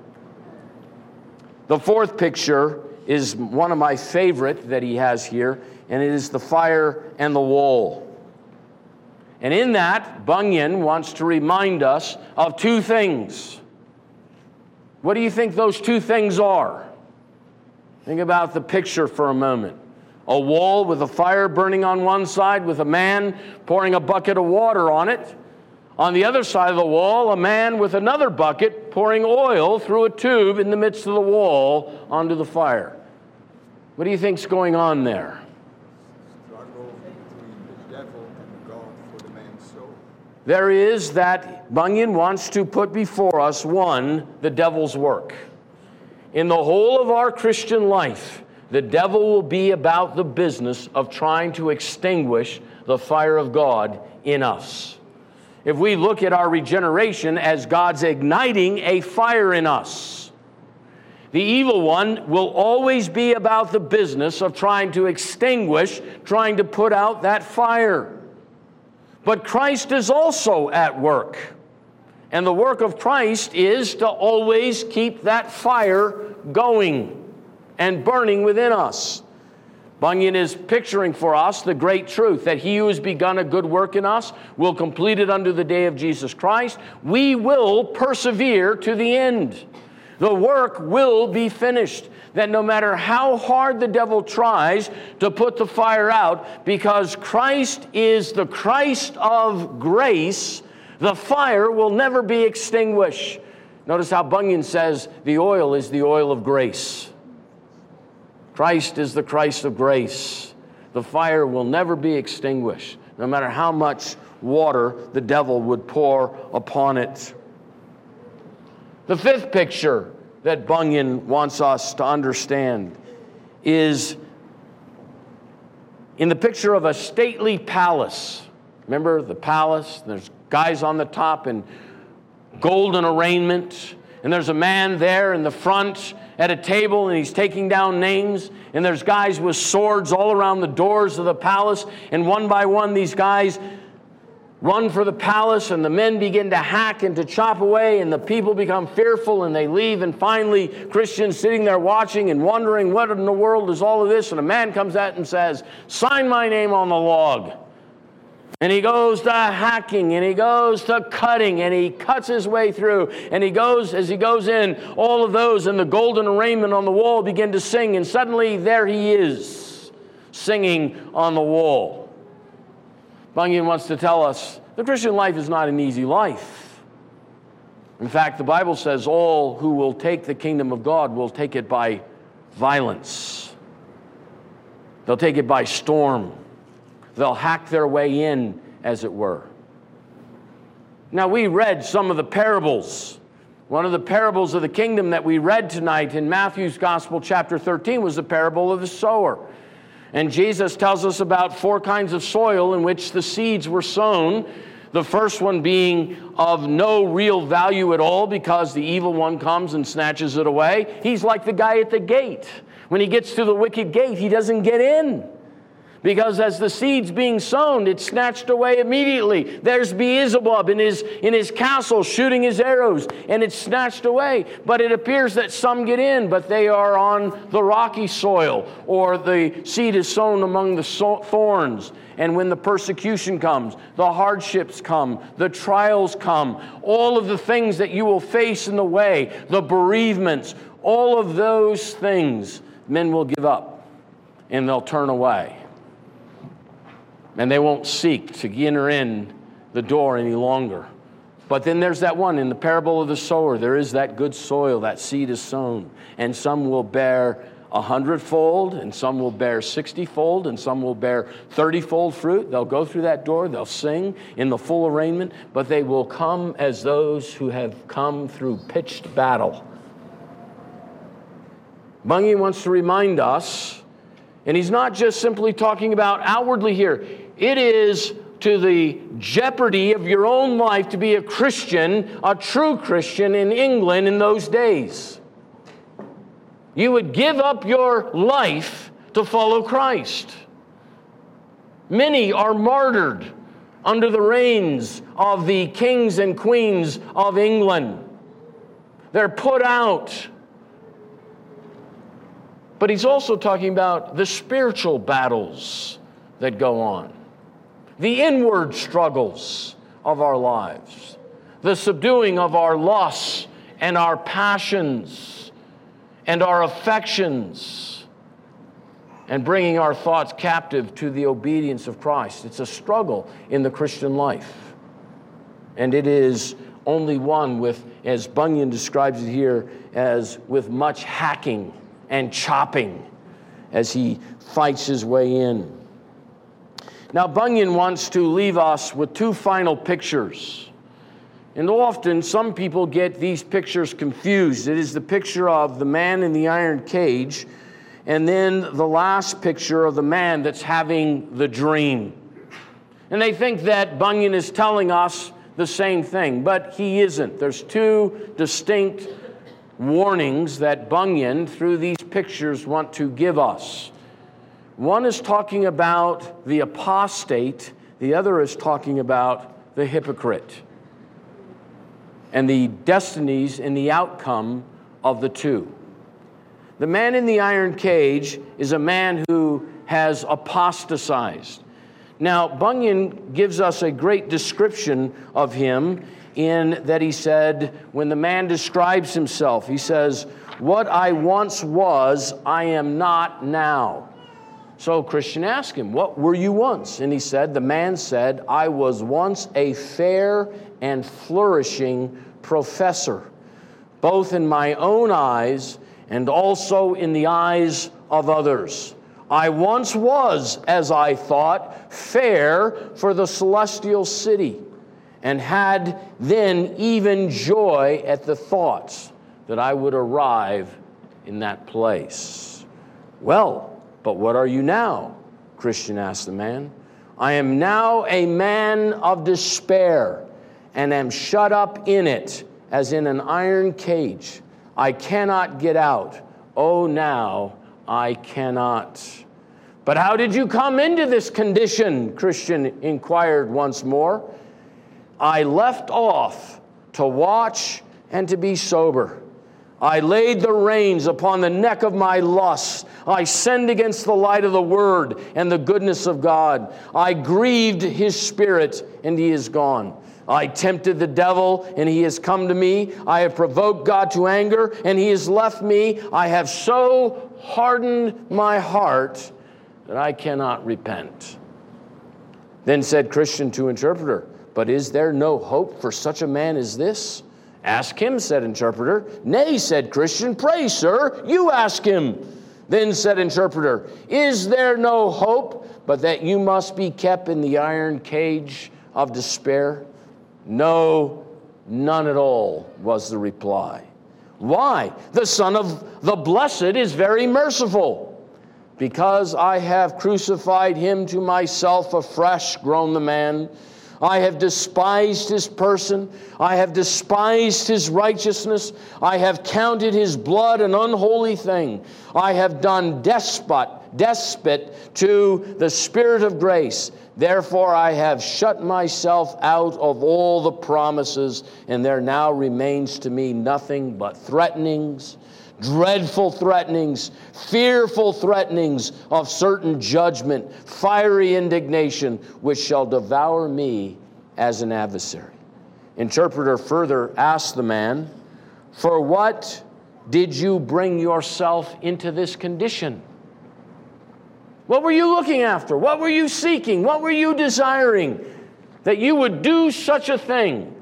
S1: The fourth picture is one of my favorite that he has here, and it is the fire and the wall. And in that, Bunyan wants to remind us of two things. What do you think those two things are? Think about the picture for a moment. A wall with a fire burning on one side with a man pouring a bucket of water on it. On the other side of the wall, a man with another bucket pouring oil through a tube in the midst of the wall onto the fire. What do you think's going on there?
S2: Struggle between the devil and God for the man's soul.
S1: There is that Bunyan wants to put before us, one, the devil's work. In the whole of our Christian life, the devil will be about the business of trying to extinguish the fire of God in us. If we look at our regeneration as God's igniting a fire in us, the evil one will always be about the business of trying to extinguish, trying to put out that fire. But Christ is also at work. And the work of Christ is to always keep that fire going and burning within us. Bunyan is picturing for us the great truth that he who has begun a good work in us will complete it unto the day of Jesus Christ. We will persevere to the end. The work will be finished. That no matter how hard the devil tries to put the fire out, because Christ is the Christ of grace, the fire will never be extinguished. Notice how Bunyan says the oil is the oil of grace. Christ is the Christ of grace. The fire will never be extinguished, no matter how much water the devil would pour upon it. The fifth picture that Bunyan wants us to understand is in the picture of a stately palace. Remember the palace? There's guys on the top in golden arraignment, and there's a man there in the front at a table, and he's taking down names, and there's guys with swords all around the doors of the palace, and one by one these guys run for the palace, and the men begin to hack and to chop away, and the people become fearful and they leave. And finally, Christians sitting there watching and wondering, what in the world is all of this? And a man comes out and says, sign my name on the log. And he goes to hacking, and he goes to cutting, and he cuts his way through. And he goes, as he goes in, all of those in the golden arraignment on the wall begin to sing. And suddenly there he is, singing on the wall. Bunyan wants to tell us the Christian life is not an easy life. In fact, the Bible says all who will take the kingdom of God will take it by violence. They'll take it by storm. They'll hack their way in, as it were. Now, we read some of the parables. One of the parables of the kingdom that we read tonight in Matthew's Gospel, chapter thirteen, was the parable of the sower. And Jesus tells us about four kinds of soil in which the seeds were sown. The first one being of no real value at all because the evil one comes and snatches it away. He's like the guy at the gate. When he gets to the wicket gate, he doesn't get in. Because as the seed's being sown, it's snatched away immediately. There's Beelzebub in his, in his castle shooting his arrows, and it's snatched away. But it appears that some get in, but they are on the rocky soil, or the seed is sown among the so- thorns. And when the persecution comes, the hardships come, the trials come, all of the things that you will face in the way, the bereavements, all of those things, men will give up, and they'll turn away. And they won't seek to enter in the door any longer. But then there's that one in the parable of the sower. There is that good soil, that seed is sown. And some will bear a hundredfold, and some will bear sixtyfold, and some will bear thirtyfold fruit. They'll go through that door, they'll sing in the full arraignment, but they will come as those who have come through pitched battle. Bunyan wants to remind us, and he's not just simply talking about outwardly here. It is to the jeopardy of your own life to be a Christian, a true Christian in England in those days. You would give up your life to follow Christ. Many are martyred under the reigns of the kings and queens of England. They're put out. But he's also talking about the spiritual battles that go on, the inward struggles of our lives, the subduing of our lusts and our passions and our affections, and bringing our thoughts captive to the obedience of Christ. It's a struggle in the Christian life. And it is only one with, as Bunyan describes it here, as with much hacking and chopping as he fights his way in. Now, Bunyan wants to leave us with two final pictures. And often, some people get these pictures confused. It is the picture of the man in the iron cage, and then the last picture of the man that's having the dream. And they think that Bunyan is telling us the same thing, but he isn't. There's two distinct warnings that Bunyan, through these pictures, want to give us. One is talking about the apostate, the other is talking about the hypocrite, and the destinies and the outcome of the two. The man in the iron cage is a man who has apostatized. Now, Bunyan gives us a great description of him in that he said, when the man describes himself, he says, "What I once was, I am not now." So a Christian asked him, "What were you once?" And he said, the man said, "I was once a fair and flourishing professor, both in my own eyes and also in the eyes of others. I once was, as I thought, fair for the celestial city, and had then even joy at the thoughts that I would arrive in that place." "Well, but what are you now?" Christian asked the man. "I am now a man of despair, and am shut up in it as in an iron cage. I cannot get out. Oh, now I cannot." "But how did you come into this condition?" Christian inquired once more. I left off to watch and to be sober. I laid the reins upon the neck of my lusts. I sinned against the light of the word and the goodness of God. I grieved his spirit, and he is gone. I tempted the devil, and he has come to me. I have provoked God to anger, and he has left me. I have so hardened my heart that I cannot repent. Then said Christian to interpreter, but is there no hope for such a man as this? Ask him, said interpreter. Nay, said Christian, pray, sir, you ask him. Then said interpreter, is there no hope but that you must be kept in the iron cage of despair? No, none at all, was the reply. Why? The Son of the Blessed is very merciful. Because I have crucified him to myself afresh, groaned the man. I have despised his person. I have despised his righteousness. I have counted his blood an unholy thing. I have done despot, despot to the Spirit of grace. Therefore I have shut myself out of all the promises, and there now remains to me nothing but threatenings, dreadful threatenings, fearful threatenings of certain judgment, fiery indignation, which shall devour me as an adversary. Interpreter further asked the man, for what did you bring yourself into this condition? What were you looking after? What were you seeking? What were you desiring that you would do such a thing?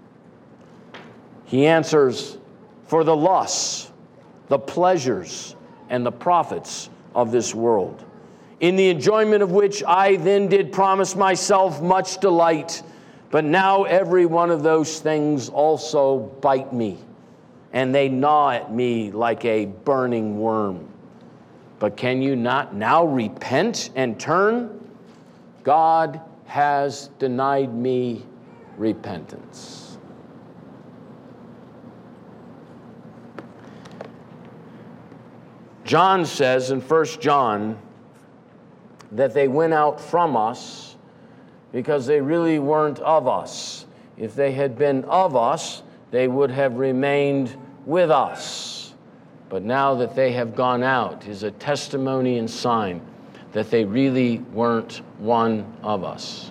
S1: He answers, for the lusts, the pleasures, and the profits of this world, in the enjoyment of which I then did promise myself much delight, but now every one of those things also bite me, and they gnaw at me like a burning worm. But can you not now repent and turn? God has denied me repentance. John says in First John that they went out from us because they really weren't of us. If they had been of us, they would have remained with us. But now that they have gone out is a testimony and sign that they really weren't one of us.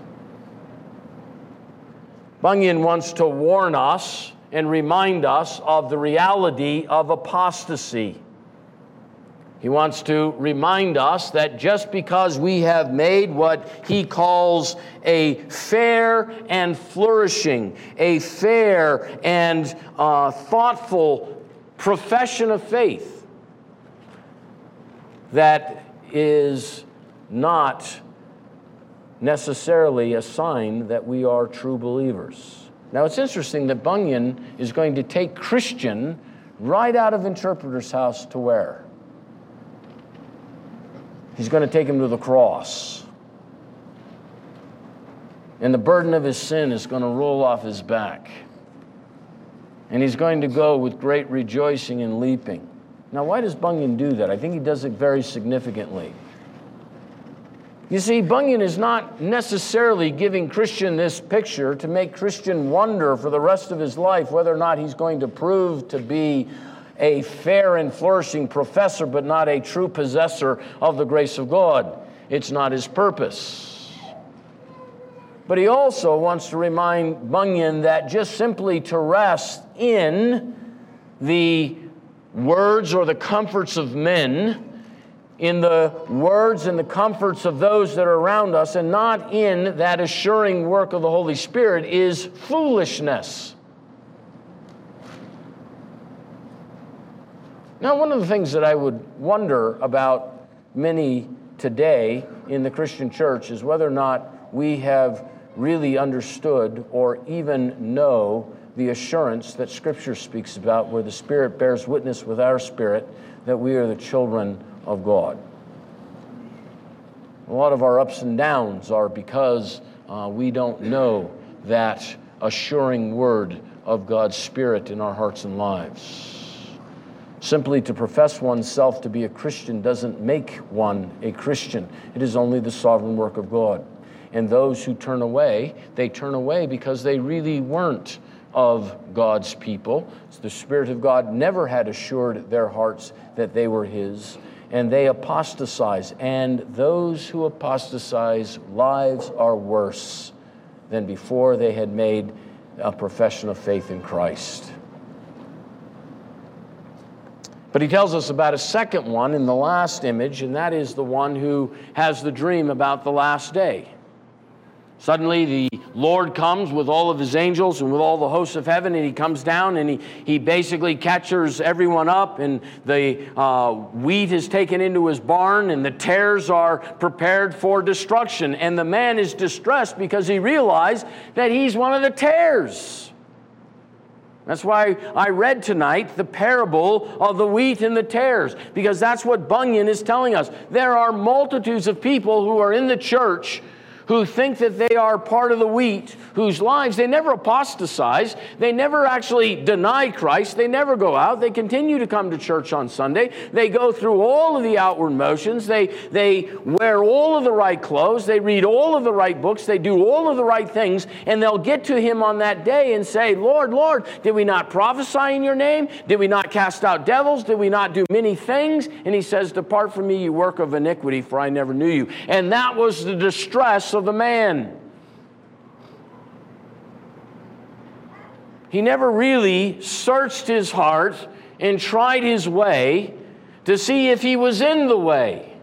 S1: Bunyan wants to warn us and remind us of the reality of apostasy. He wants to remind us that just because we have made what he calls a fair and flourishing, a fair and uh, thoughtful profession of faith, that is not necessarily a sign that we are true believers. Now, it's interesting that Bunyan is going to take Christian right out of Interpreter's house to where? He's going to take him to the cross. And the burden of his sin is going to roll off his back. And he's going to go with great rejoicing and leaping. Now, why does Bunyan do that? I think he does it very significantly. You see, Bunyan is not necessarily giving Christian this picture to make Christian wonder for the rest of his life whether or not he's going to prove to be a fair and flourishing professor, but not a true possessor of the grace of God. It's not his purpose. But he also wants to remind Bunyan that just simply to rest in the words or the comforts of men, in the words and the comforts of those that are around us, and not in that assuring work of the Holy Spirit, is foolishness. Now, one of the things that I would wonder about many today in the Christian church is whether or not we have really understood or even know the assurance that Scripture speaks about, where the Spirit bears witness with our spirit that we are the children of God. A lot of our ups and downs are because uh, we don't know that assuring word of God's Spirit in our hearts and lives. Simply to profess oneself to be a Christian doesn't make one a Christian. It is only the sovereign work of God. And those who turn away, they turn away because they really weren't of God's people. The Spirit of God never had assured their hearts that they were His, and they apostatize. And those who apostatize, lives are worse than before they had made a profession of faith in Christ. But he tells us about a second one in the last image, and that is the one who has the dream about the last day. Suddenly the Lord comes with all of His angels and with all the hosts of heaven, and He comes down and He, he basically catches everyone up, and the uh, wheat is taken into His barn, and the tares are prepared for destruction. And the man is distressed because he realized that he's one of the tares. That's why I read tonight the parable of the wheat and the tares, because that's what Bunyan is telling us. There are multitudes of people who are in the church who think that they are part of the wheat, whose lives, they never apostatize, they never actually deny Christ, they never go out, they continue to come to church on Sunday, they go through all of the outward motions, they, they wear all of the right clothes, they read all of the right books, they do all of the right things, and they'll get to Him on that day and say, Lord, Lord, did we not prophesy in your name? Did we not cast out devils? Did we not do many things? And He says, depart from me, you work of iniquity, for I never knew you. And that was the distress of the man. He never really searched his heart and tried his way to see if he was in the way.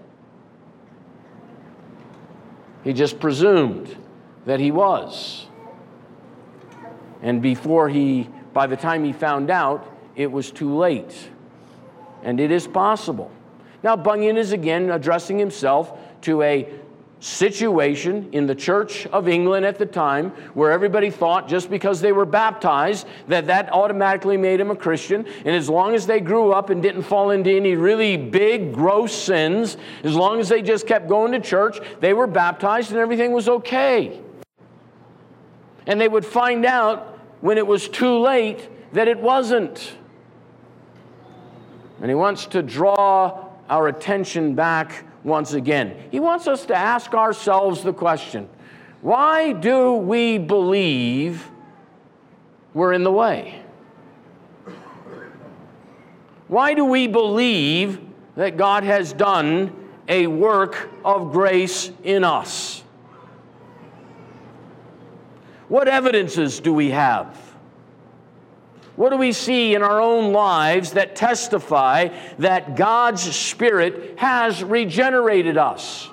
S1: He just presumed that he was. And before he, by the time he found out, it was too late. And it is possible. Now, Bunyan is again addressing himself to a situation in the Church of England at the time where everybody thought just because they were baptized that that automatically made them a Christian, and as long as they grew up and didn't fall into any really big gross sins, as long as they just kept going to church, they were baptized and everything was okay. And they would find out when it was too late that it wasn't. And he wants to draw our attention back once again. He wants us to ask ourselves the question, why do we believe we're in the way? Why do we believe that God has done a work of grace in us? What evidences do we have? What do we see in our own lives that testify that God's Spirit has regenerated us?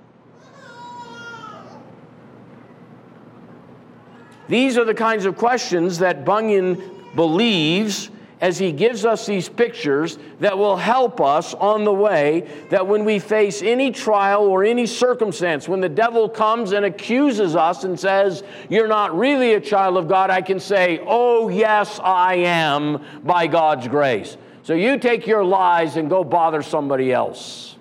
S1: These are the kinds of questions that Bunyan believes as he gives us these pictures that will help us on the way, that when we face any trial or any circumstance, when the devil comes and accuses us and says, you're not really a child of God, I can say, oh yes, I am, by God's grace. So you take your lies and go bother somebody else.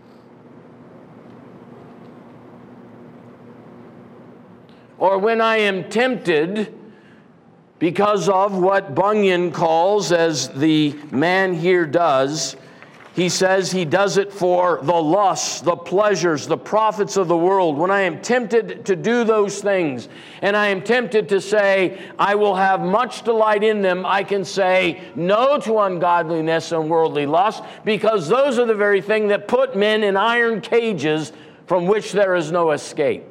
S1: Or when I am tempted because of what Bunyan calls, as the man here does, he says he does it for the lusts, the pleasures, the profits of the world. When I am tempted to do those things, and I am tempted to say, I will have much delight in them, I can say no to ungodliness and worldly lust, because those are the very things that put men in iron cages from which there is no escape.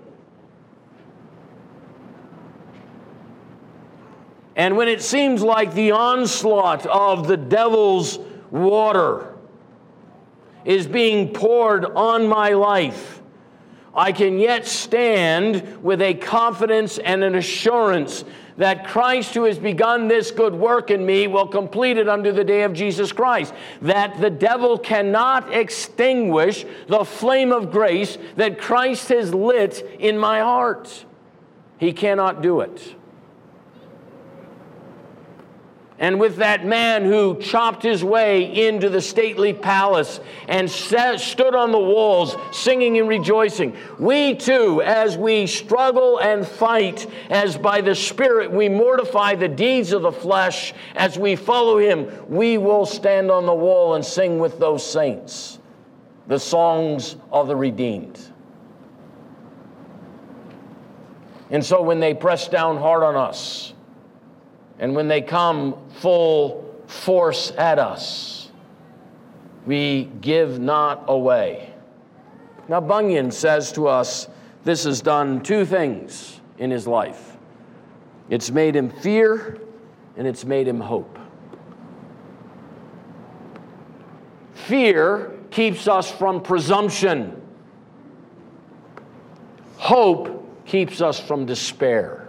S1: And when it seems like the onslaught of the devil's water is being poured on my life, I can yet stand with a confidence and an assurance that Christ, who has begun this good work in me, will complete it unto the day of Jesus Christ. That the devil cannot extinguish the flame of grace that Christ has lit in my heart. He cannot do it. And with that man who chopped his way into the stately palace and sat, stood on the walls singing and rejoicing, we too, as we struggle and fight, as by the Spirit we mortify the deeds of the flesh, as we follow Him, we will stand on the wall and sing with those saints the songs of the redeemed. And so when they press down hard on us, and when they come full force at us, we give not away. Now Bunyan says to us, this has done two things in his life. It's made him fear, and it's made him hope. Fear keeps us from presumption. Hope keeps us from despair.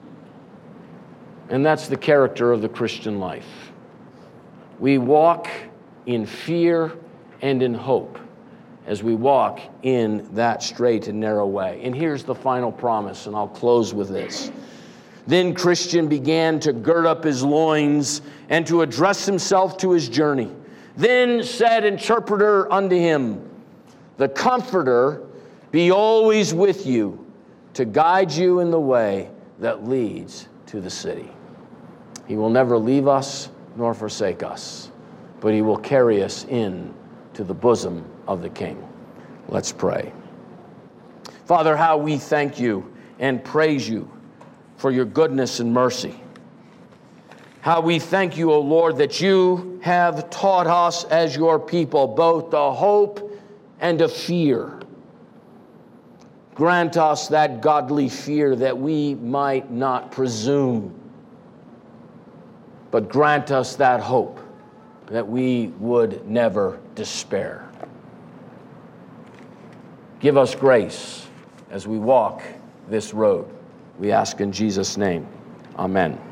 S1: And that's the character of the Christian life. We walk in fear and in hope as we walk in that straight and narrow way. And here's the final promise, and I'll close with this. Then Christian began to gird up his loins and to address himself to his journey. Then said interpreter unto him, the Comforter be always with you to guide you in the way that leads to the city. He will never leave us nor forsake us, but he will carry us in to the bosom of the King. Let's pray. Father, how we thank you and praise you for your goodness and mercy. How we thank you, O Lord, that you have taught us as your people both to hope and to fear. Grant us that godly fear that we might not presume, but grant us that hope that we would never despair. Give us grace as we walk this road. We ask in Jesus' name. Amen.